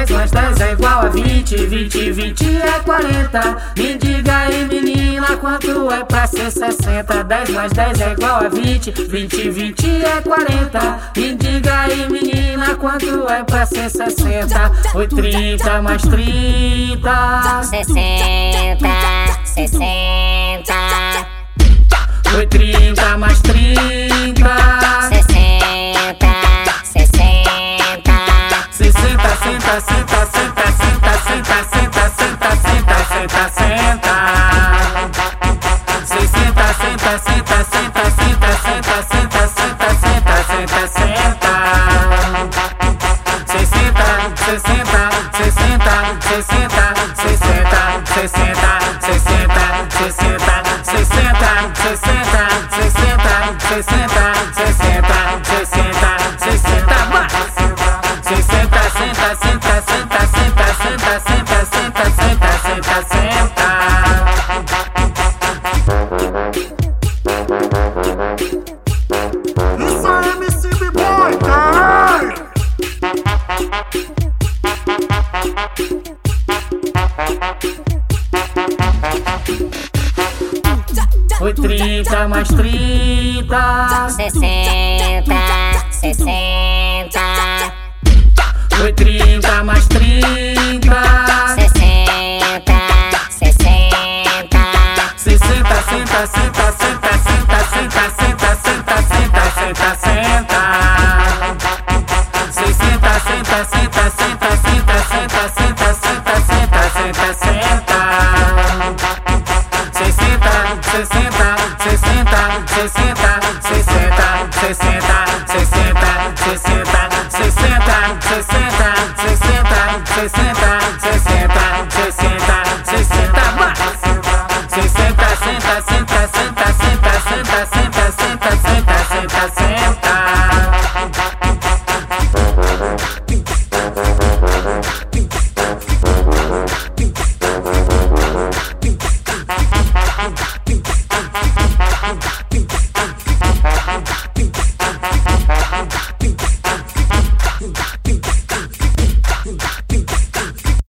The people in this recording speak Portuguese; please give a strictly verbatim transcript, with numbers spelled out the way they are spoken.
dez mais dez é igual a vinte, vinte, vinte é quarenta. Me diga aí, menina, quanto é pra ser sessenta? dez mais dez é igual a vinte, vinte, vinte é quarenta. Me diga aí, menina, quanto é pra ser sessenta? Oi, trinta mais trinta, sessenta, sessenta. Oi, trinta mais trinta, sessenta, sessenta. sessenta, senta, senta, senta, senta, senta, senta, senta, senta, senta, senta. sessenta, senta, senta, senta, senta, senta, senta, senta, senta, senta, senta. sessenta, sessenta, sessenta, sessenta, sessenta, sessenta, sessenta, sessenta, sessenta, sessenta, sessenta, sessenta, sessenta, sessenta, sessenta, sessenta, senta, senta, senta, senta, senta, senta, senta, senta, senta, senta. Isso é M C B-Boy, caralho! Oi, trinta mais trinta, sessenta, sessenta. Oi, trinta mais trinta, sessenta, sessenta. sessenta, senta, senta, senta, senta, senta, senta, senta, senta, senta, senta. sessenta, senta, senta, senta, senta, senta, senta, senta, senta, senta, senta. sessenta, sessenta, sessenta, sessenta, sessenta, sessenta, sessenta, sessenta, sessenta, sessenta, sessenta, sessenta, sessenta.